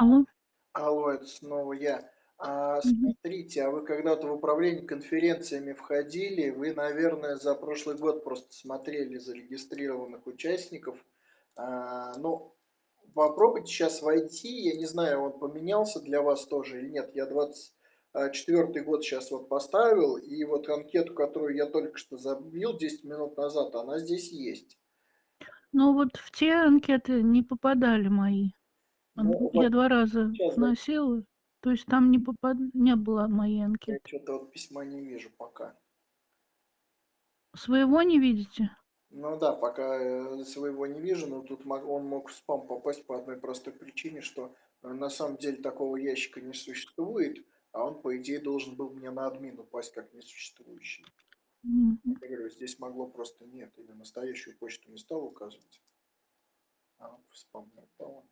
Алло. Алло, это снова я. Мгм. Смотрите, а вы когда-то в управление конференциями входили? Вы, наверное, за прошлый год просто смотрели зарегистрированных участников. Ну, попробуйте сейчас войти. Я не знаю, он поменялся для вас тоже или нет. Я 24-й год сейчас вот поставил, и вот анкету, которую я только что забил 10 минут назад, она здесь есть. Ну, вот в те анкеты не попадали мои. Ну, вот Я 2 раза сейчас вносила, то есть там не было моей я анкеты. что-то вот письма не вижу пока. Своего не видите? Ну да, пока, своего не вижу, но тут он мог в спам попасть по одной простой причине, что, на самом деле такого ящика не существует, а он, по идее, должен был мне на админ упасть как несуществующий. Мгм. Я говорю, здесь могло просто нет, или настоящую почту не стал указывать, а в спам не упало.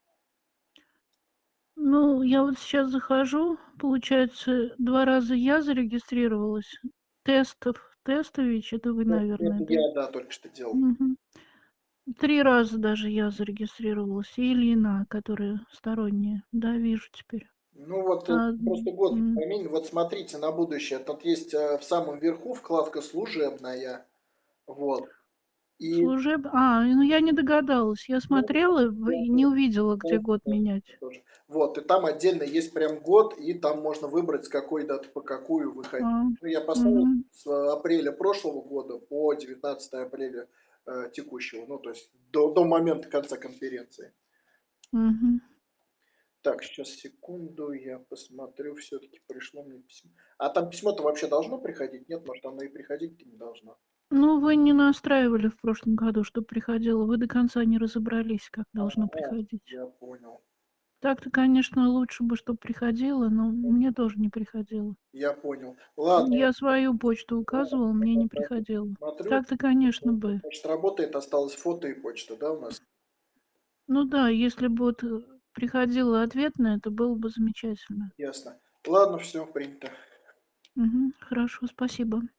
Ну, я вот сейчас захожу, получается, 2 раза я зарегистрировалась. Тестович, это вы, наверное, Это да? я, да, только что делал. Мгм. 3 раза даже я зарегистрировалась. И Ильина, которая сторонняя. Да, вижу теперь. Ну вот, А, просто год м, поменьше. Вот смотрите на будущее. Тут есть, в самом верху вкладка "Служебная". Вот. И, ну я не догадалась. Я ну, смотрела я и не увидела, где тоже, год менять. тоже. Вот, и там отдельно есть прям год, и там можно выбрать, с какой даты по какую вы А, хотите. Ну, я поставил мгм, с апреля прошлого года по 19 апреля текущего, ну, то есть до момента конца конференции. мгм. Так, сейчас секунду, я посмотрю, все-таки пришло мне письмо. А там письмо-то вообще должно приходить? Нет, может, оно и приходить-то не должно. Ну, вы не настраивали в прошлом году, чтоб приходило. Вы до конца не разобрались, как должно Ага, приходить. я понял. Так-то, конечно, лучше бы, чтоб приходило, но мне тоже не приходило. Я понял. Ладно, Я свою почту ладно, указывала, мне не приходило. смотрю. Так-то, конечно, бы. Значит, работает, осталось фото и почта, да, у нас? Ну да, если бы вот, приходило ответное, это было бы замечательно. Ясно. Ладно, все принято. Мгм. Хорошо, спасибо.